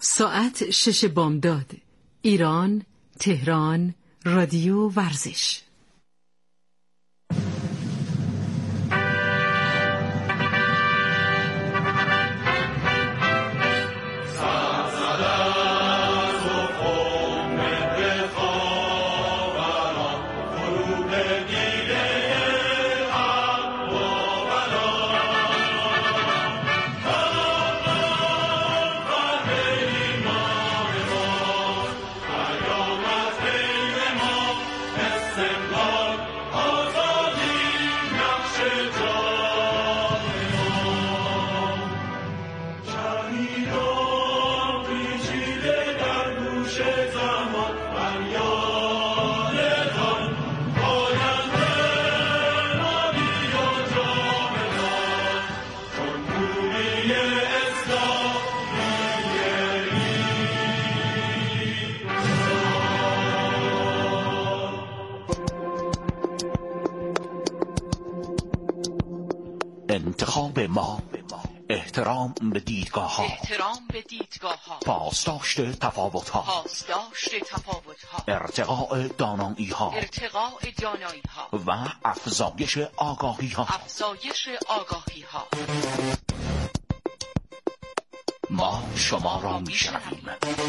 ساعت 6 بامداد. ایران، تهران، رادیو ورزش. انتخاب ما، احترام به دیدگاه ها، پاسداشت تفاوت ها، ارتقاء دانایی ها و افزایش آگاهی ها. ما شما را میشنویم.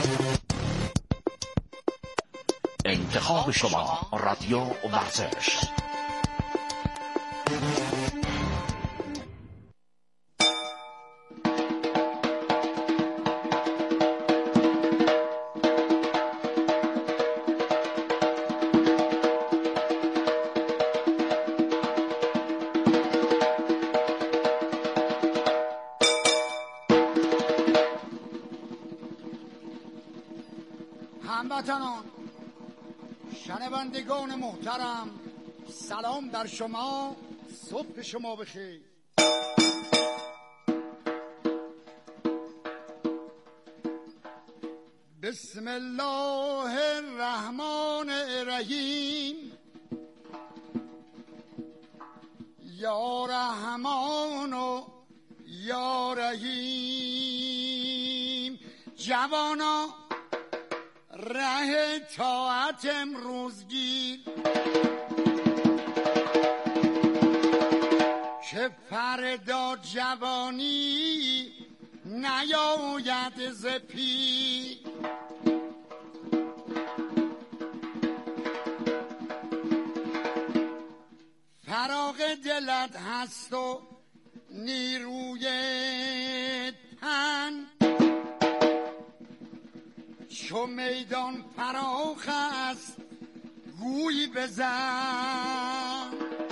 انتخاب شما، رادیو ورزش. هموطنان، شنوندگان محترم، سلام بر شما، صبح شما بخیر. بسم الله الرحمن الرحیم. یا رحمان و یا رحیم. جوانا ره طاعت امروز گیر، که فردا جوانی نیاید ز پیر. فراغ دلت هست و نیروی تن، چو میدان فراخ است گوی بزن.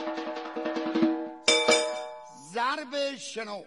ضرب شنو.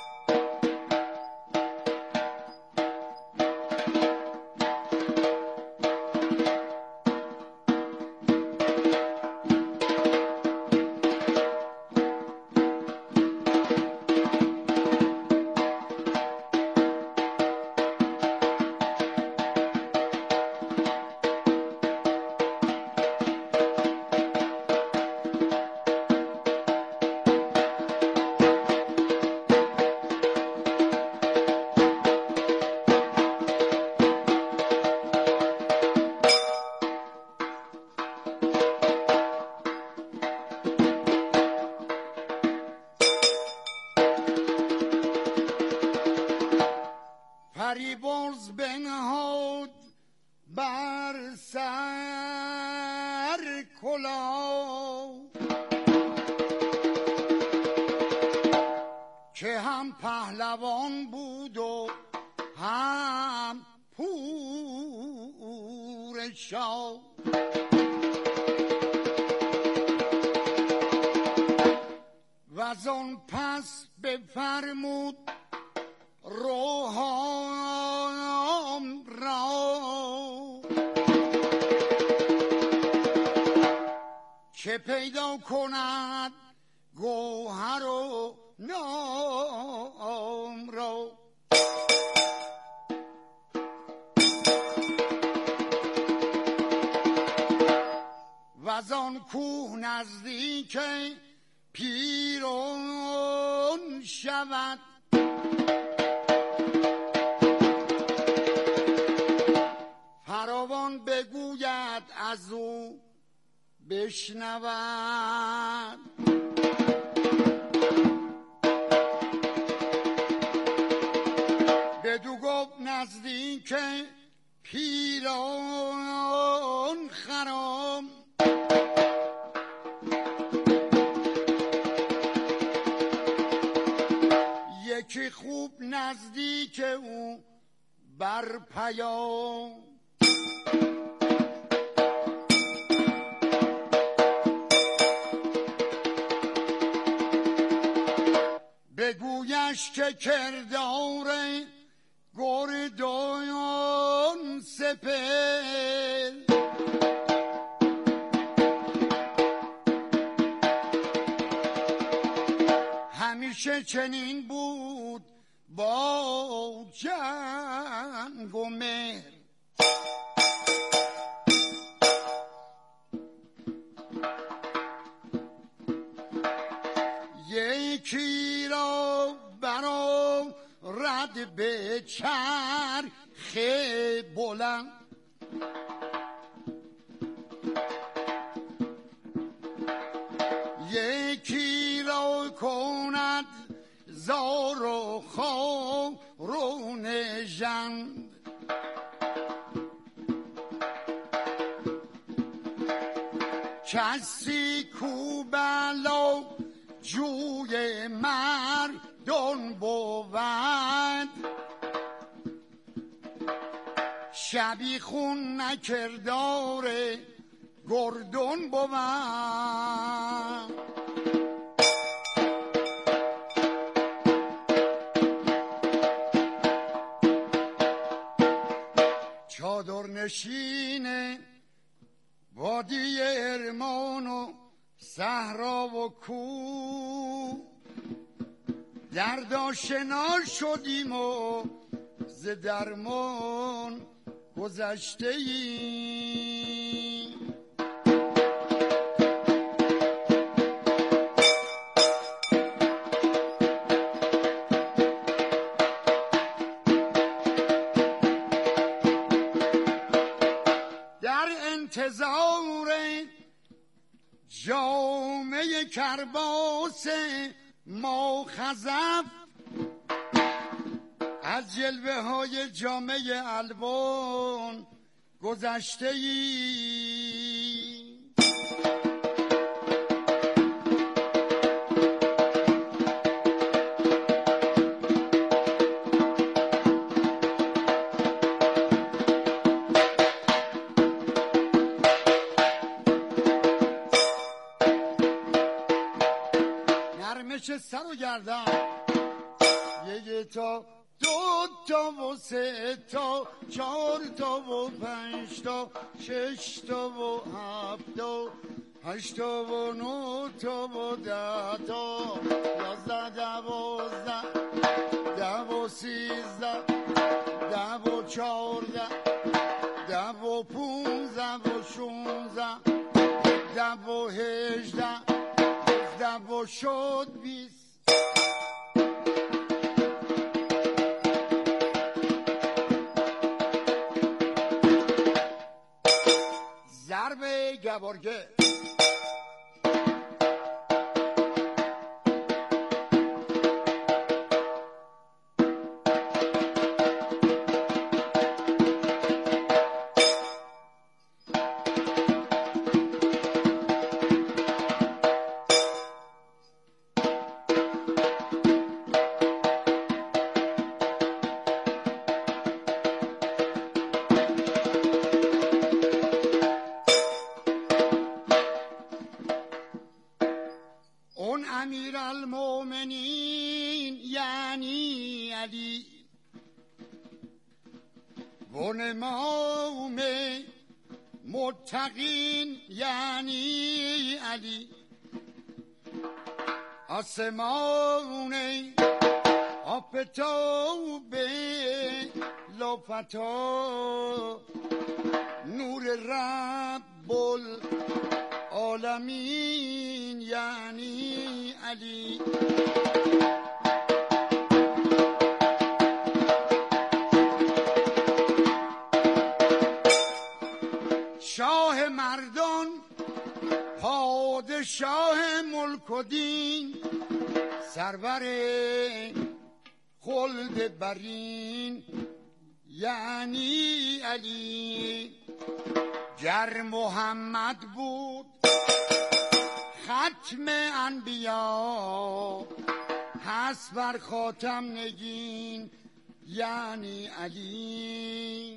فریبرز بنهاد بر سر کلاه، که هم پهلوان بود و هم پور شاه. وزان پس بفرمود روحام را، که پیدا کند گوهر و نام را. وزان کوه نزدیک پیران شود، بشنود. بدو گفت نزدیک پیران خرام، یکی خوب نزدیک او بر پیام. بگویش که کردار گردان سپر، همیشه چنین بود با جنگ و مهر. یکی را برآورد به چرخ بلند، یکی را کند زار و خارون ژند. کسی کو بلا جوی مردان بود، شبیخون نکردار گردان بود. چادر نشین وادی ارمان و صحرا و کوه، درد آشنا شدیم و ز درمان گذشته ایم. در انتظار جامعه کرباس ما خزف، از جلوه های جامعه الوان گذشته ای. نرمش سر و گردن، یک تا دو تا و سه تا چهار تا و پنج تا شش تا و هفت تا هشت تا و نه تا و ده تا یازده دوازده ده و سیزده ده و چهارده ده و پونزده و شونزده ده و هجده ده و شد 20. ضرب گوارگه امیرالمومنین یعنی علی و امام متقین یعنی علی، آسمان آفتاب لافتا نور رب العالمین یعنی علی. شاه مردان به شاه ملک و دین، سرور خلد برین یعنی علی. گر محمد بود ختم انبیا، هست بر خاتم نگین یعنی علی.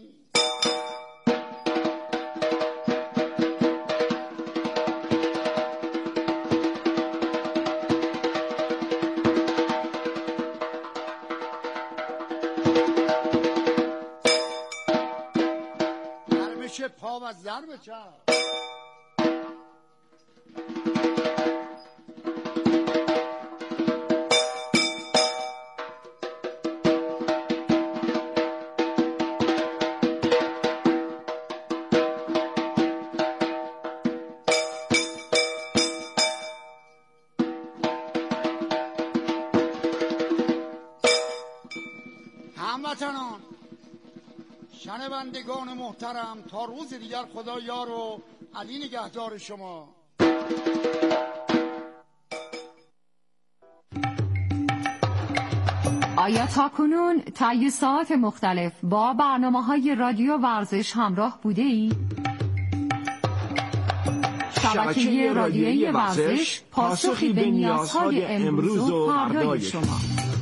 ضربش پا و ضرب چپ. هموطنان، شنوندگان محترم، تا روز دیگر خدا یار و علی نگهدار شما. آیا تاکنون طی ساعات مختلف با برنامه‌های رادیو ورزش همراه بوده ای؟ شبکه رادیویی ورزش پاسخی به نیازهای امروز و فردای شما.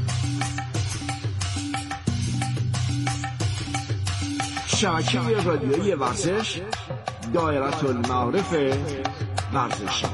شبکه رادیویی ورزش، دایره المعارف ورزشی.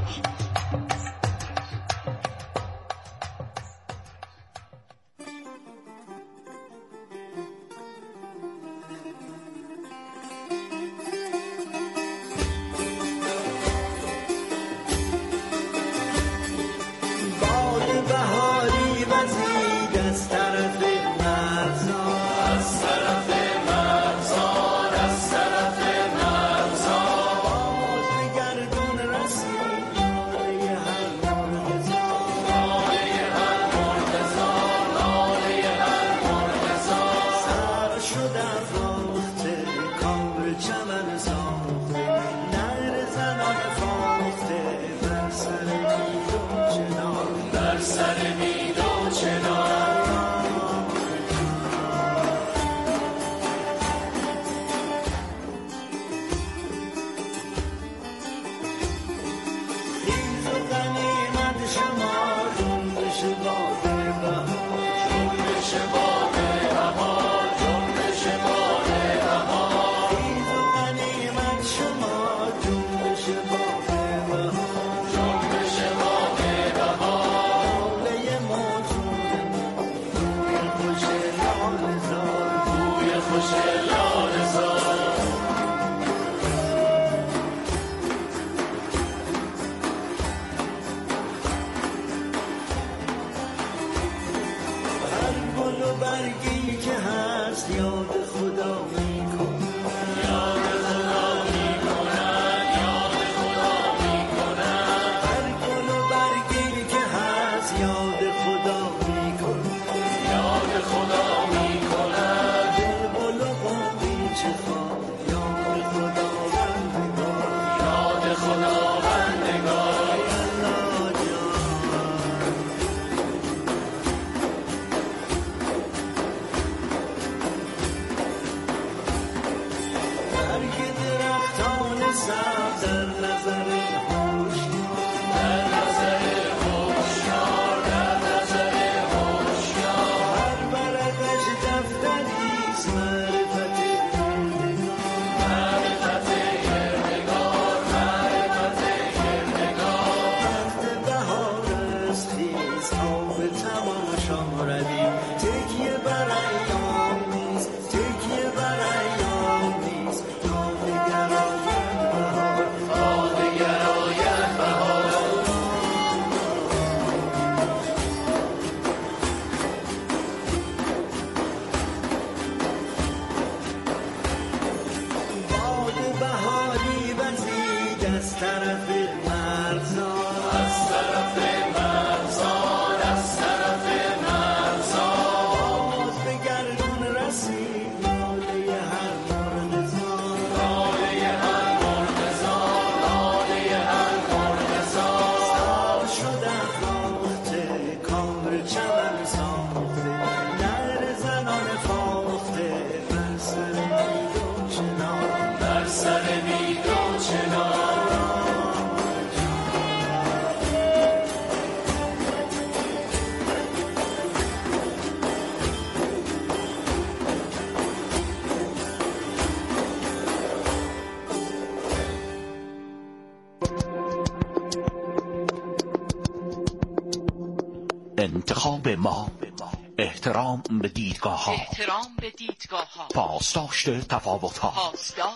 انتخاب ما، احترام به دیدگاه ها، پاسداشت تفاوت ها،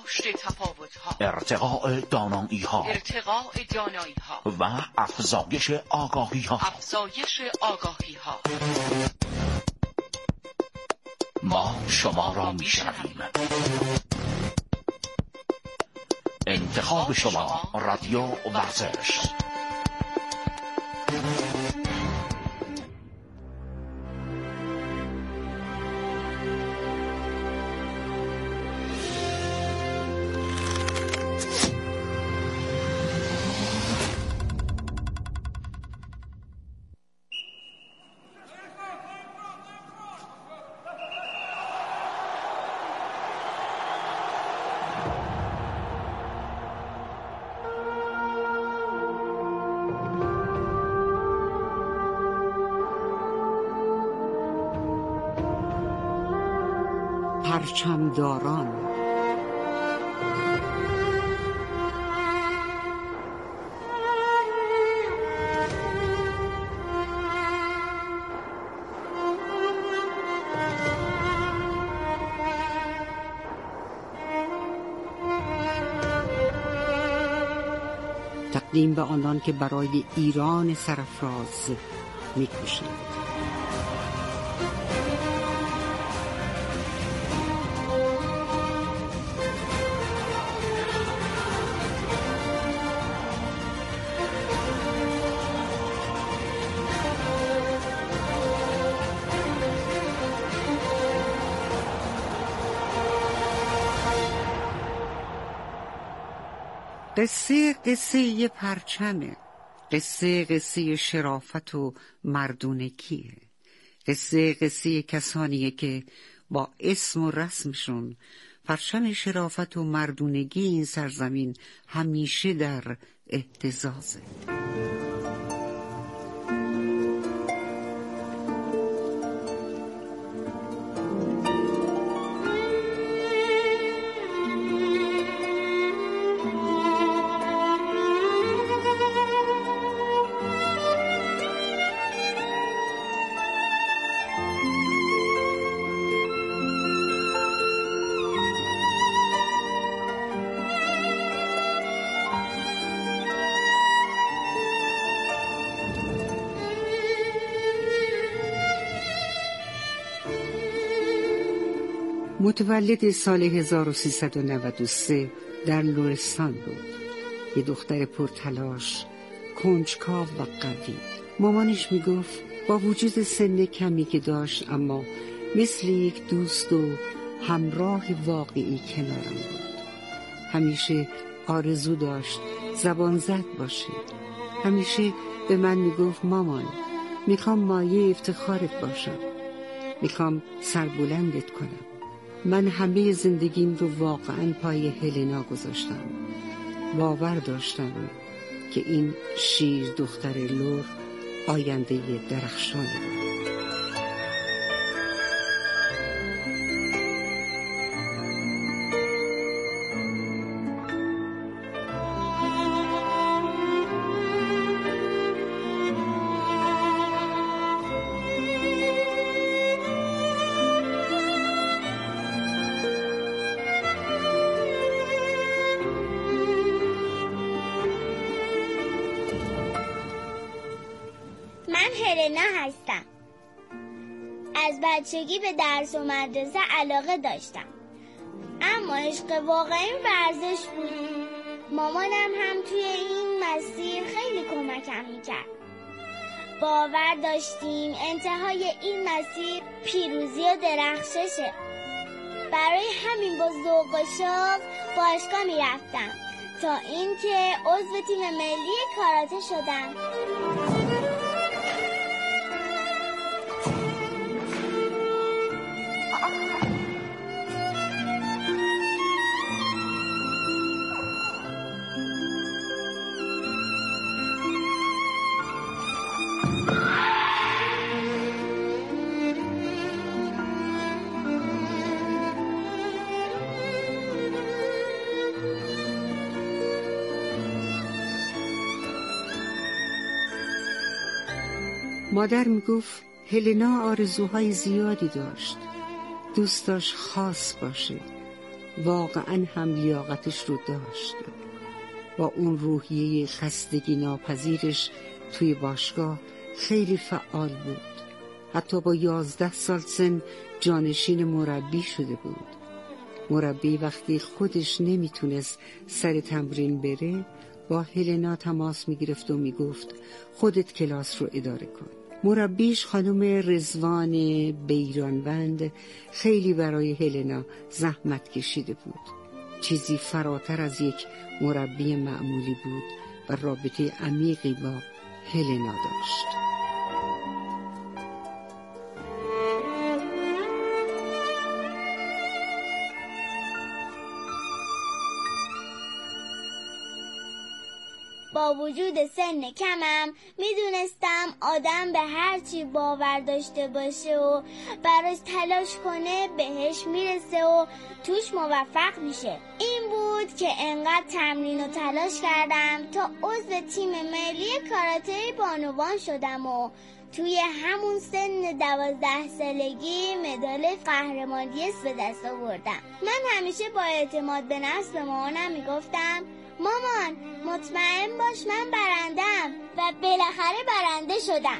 ارتقاء دانایی ها و افزایش آگاهی ها. ما شما را میشنویم. انتخاب شما رادیو ورزش. پرچمداران. تقدیم به آنان که برای ایران سرفراز می‌کوشند. قصه پرچمه. قصه شرافت و مردونگیه. قصه کسانیه که با اسم و رسمشون پرچم شرافت و مردونگی این سرزمین همیشه در اهتزازه. متولد سال 1393 در لرستان بود. یه دختر پرتلاش، کنجکاو و قوی. مامانش میگفت با وجود سن کمی که داشت اما مثل یک دوست و همراه واقعی کنارم بود. همیشه آرزو داشت زبان زد باشه. همیشه به من میگفت مامان میخوام مایه افتخارت باشم، میخوام سربلندت کنم. من همه زندگیم رو واقعاً پای هلنا گذاشتم. باور داشتم که این شیر دختر لور آینده درخشانه. هلنا هستم. از بچگی به درس و مدرسه علاقه داشتم، اما عشق واقعیم ورزش بود. مامانم هم توی این مسیر خیلی کمکم میکرد. باور داشتیم انتهای این مسیر پیروزی و درخششه. برای همین با ذوق و شوق باشگاه میرفتم تا اینکه عضو تیم ملی کاراته شدم. مادر میگفت هلنا آرزوهای زیادی داشت. دوست داشت خاص باشه. واقعا هم لیاقتش رو داشت. با اون روحیه خستگی ناپذیرش توی باشگاه خیلی فعال بود. حتی با 11 سال سن جانشین مربی شده بود. مربی وقتی خودش نمیتونست سر تمرین بره با هلنا تماس میگرفت و میگفت خودت کلاس رو اداره کن. مربیش خانم رضوان بیرانوند خیلی برای هلنا زحمت کشیده بود. چیزی فراتر از یک مربی معمولی بود و رابطه عمیقی با هلنا داشت. با وجود سن کمم میدونستم آدم به هر چی باور داشته باشه و براش تلاش کنه بهش میرسه و توش موفق میشه. این بود که انقدر تمرین و تلاش کردم تا عضو تیم ملی کاراته بانوان شدم و توی همون سن 12 سالگی مدال قهرمانی به دست آوردم. من همیشه با اعتماد به نفس به مامانم میگفتم مامان مطمئن باش من برندم و بالاخره برنده شدم.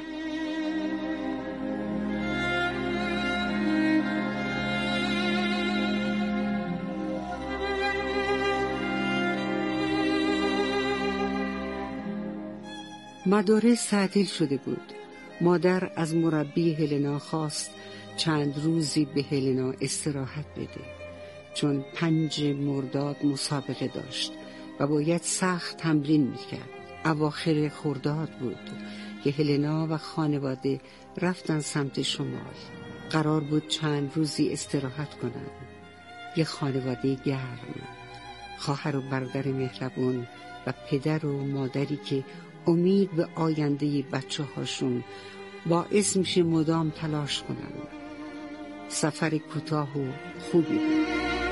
مدارس تعطیل شده بود. مادر از مربی هلنا خواست چند روزی به هلنا استراحت بده، چون 5 مرداد مسابقه داشت و باید سخت تمرین میکرد. اواخر خرداد بود که هلنا و خانواده رفتن سمت شمال. قرار بود چند روزی استراحت کنن. یه خانواده گرم، خواهر و برادر مهربون و پدر و مادری که امید به آینده بچه هاشون باعث میشه مدام تلاش کنن. سفر کوتاه و خوبی بود.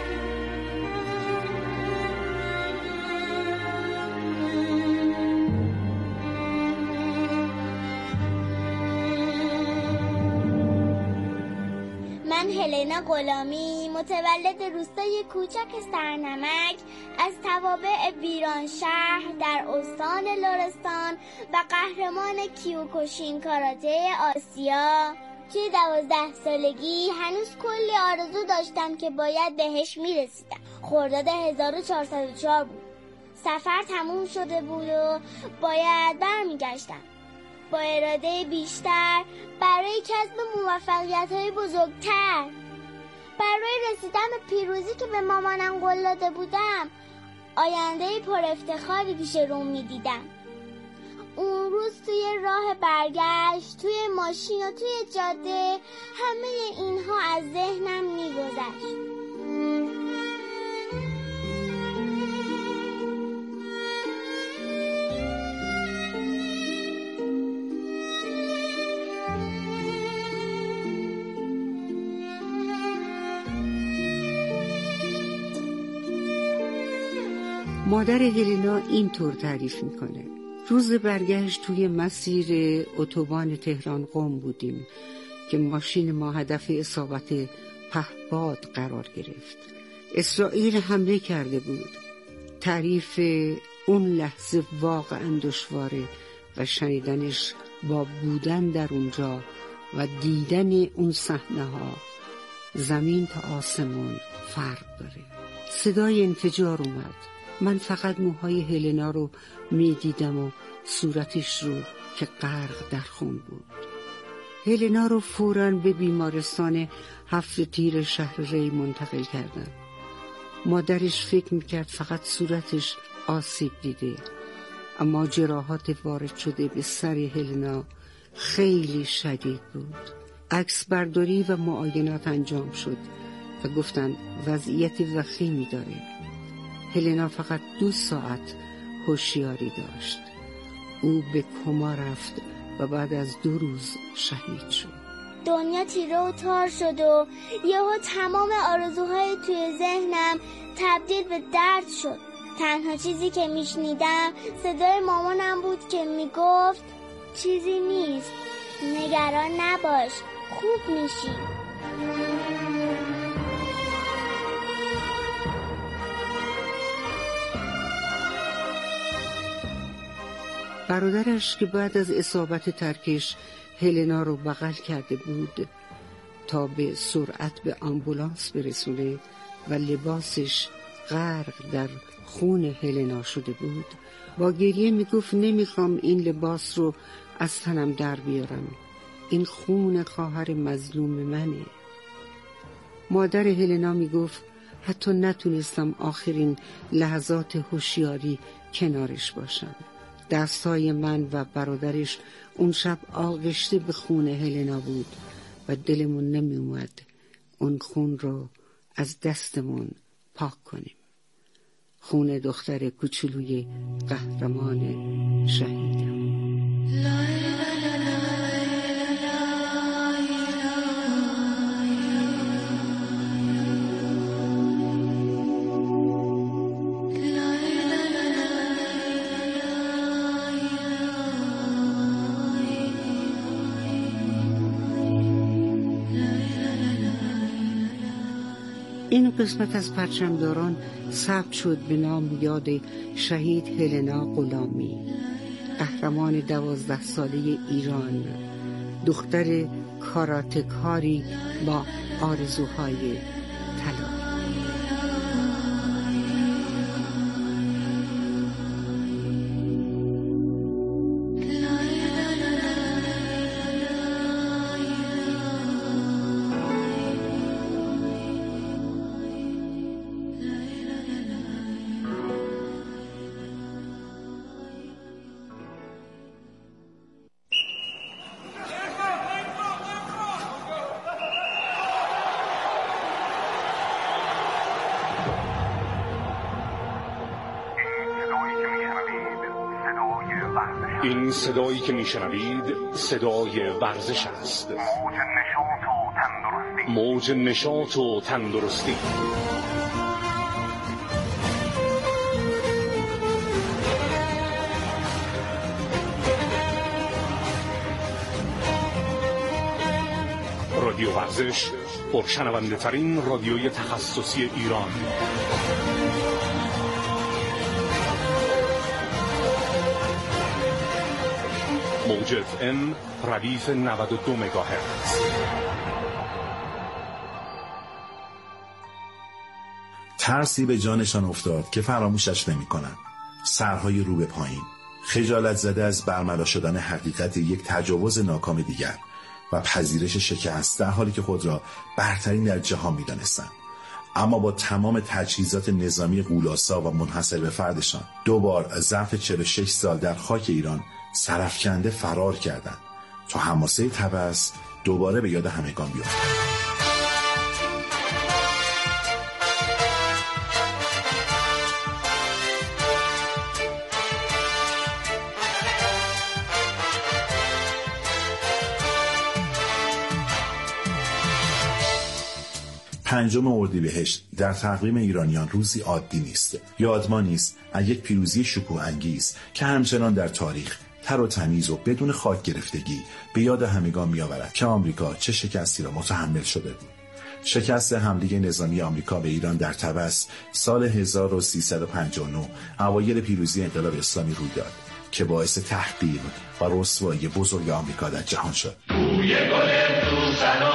هلنا غلامی متولد روستای کوچک سرنمک از توابع بیران شهر در استان لرستان و قهرمان کیوکوشین کاراته آسیا. توی 12 سالگی هنوز کلی آرزو داشتم که باید بهش میرسیدم. خرداد 1404 بود. سفر تموم شده بود و باید برمیگشتم. با اراده بیشتر برای کسب موفقیت‌های بزرگتر، برای رسیدن به پیروزی که به مامانم قول داده بودم، آینده پر افتخاری پیش روم می‌دیدم. اون روز توی راه برگشت، توی ماشین و توی جاده، همه اینها از ذهنم می‌گذشت. مادر هلنا اینطور تعریف میکنه: روز برگشت توی مسیر اتوبان تهران قم بودیم که ماشین ما هدف اصابت پهباد قرار گرفت. اسرائیل حمله کرده بود. تعریف اون لحظه واقعا دشواره و شنیدنش با بودن در اونجا و دیدن اون صحنه ها زمین تا آسمون فرق داره. صدای انفجار اومد. من فقط موهای هلنا رو میدیدم و صورتش رو که غرق در خون بود. هلنا رو فوراً به بیمارستان 7 تیر شهر ری منتقل کردن. مادرش فکر میکرد فقط صورتش آسیب دیده، اما جراحات وارد شده به سر هلنا خیلی شدید بود. عکس برداری و معاینات انجام شد و گفتن وضعیت وخیمی داره. هلنا فقط 2 ساعت هوشیاری داشت. او به کما رفت و بعد از 2 روز شهید شد. دنیا تیره و تار شد و یهو تمام آرزوهای توی ذهنم تبدیل به درد شد. تنها چیزی که میشنیدم صدای مامانم بود که میگفت چیزی نیست، نگران نباش، خوب میشی. برادرش که بعد از اصابت ترکش هلنا رو بغل کرده بود تا به سرعت به آمبولانس برسونه و لباسش غرق در خون هلنا شده بود، با گریه میگفت نمیخوام این لباس رو از تنم در بیارم، این خون خواهر مظلوم منه. مادر هلنا میگفت حتی نتونستم آخرین لحظات هوشیاری کنارش باشم. دستای من و برادرش اون شب آغشته به خون هلنا بود و دلمون نمی اومد اون خون رو از دستمون پاک کنیم. خون دختر کوچولوی قهرمان شهیدم. این قسمت از پرچمداران ثبت شد به نام یاد شهید هلنا غلامی، قهرمان 12 ساله ایران، دختر کاراتکاری با آرزوهای طلایی. این صدایی که میشنوید صدای ورزش است. موج نشاط و تندرستی. رادیو ورزش، پرشنونده ترین رادیوی تخصصی ایران. موج FM ردیف 92 مگاهرتز. ترسی به جانشان افتاد که فراموشش نمی‌کنند. سرهای رو به پایین، خجالت زده از برملا شدن حقیقت یک تجاوز ناکام دیگر و پذیرش شکست، در حالی که خود را برترین در جهان می‌دانستند. اما با تمام تجهیزات نظامی غول‌آسا و منحصر به فردشان، دوبار ظرف 46 سال در خاک ایران سرافکنده فرار کردند تا حماسه طبس دوباره به یاد همگان بیفتد. پنجم اردیبهشت در تقویم ایرانیان روزی عادی نیست. یادمانی است از یک پیروزی شکوه انگیز که همچنان در تاریخ تر و تمیز و بدون خاک گرفتگی به یاد همگان می‌آورد که آمریکا چه شکستی را متحمل شده بود. شکست حمله نظامی آمریکا به ایران در طبس سال 1359 اوایل پیروزی انقلاب اسلامی روی داد که باعث تحقیر و رسوایی بزرگ آمریکا در جهان شد.